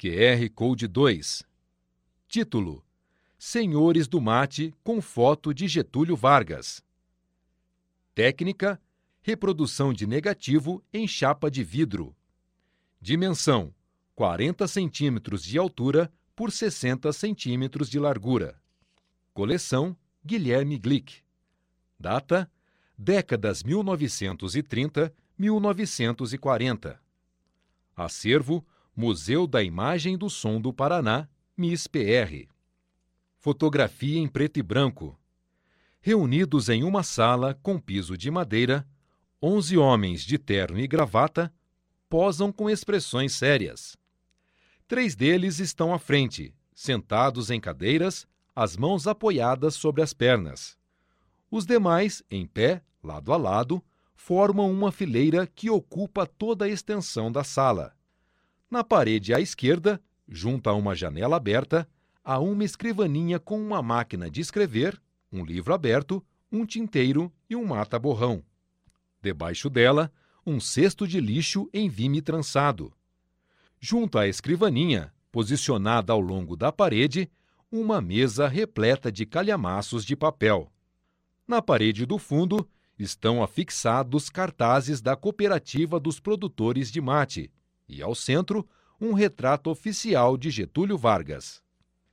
QR Code 2. Título: Senhores do Mate com foto de Getúlio Vargas. Técnica: reprodução de negativo em chapa de vidro. Dimensão: 40 centímetros de altura por 60 centímetros de largura. Coleção Guilherme Glick. Data: décadas 1930-1940. Acervo: Museu da Imagem do Som do Paraná, MIS-PR. Fotografia em preto e branco. Reunidos em uma sala com piso de madeira, 11 homens de terno e gravata posam com expressões sérias. 3 deles estão à frente, sentados em cadeiras, as mãos apoiadas sobre as pernas. Os demais, em pé, lado a lado, formam uma fileira que ocupa toda a extensão da sala. Na parede à esquerda, junto a uma janela aberta, há uma escrivaninha com uma máquina de escrever, um livro aberto, um tinteiro e um mata-borrão. Debaixo dela, um cesto de lixo em vime trançado. Junto à escrivaninha, posicionada ao longo da parede, uma mesa repleta de calhamaços de papel. Na parede do fundo, estão afixados cartazes da Cooperativa dos Produtores de Mate e, ao centro, um retrato oficial de Getúlio Vargas.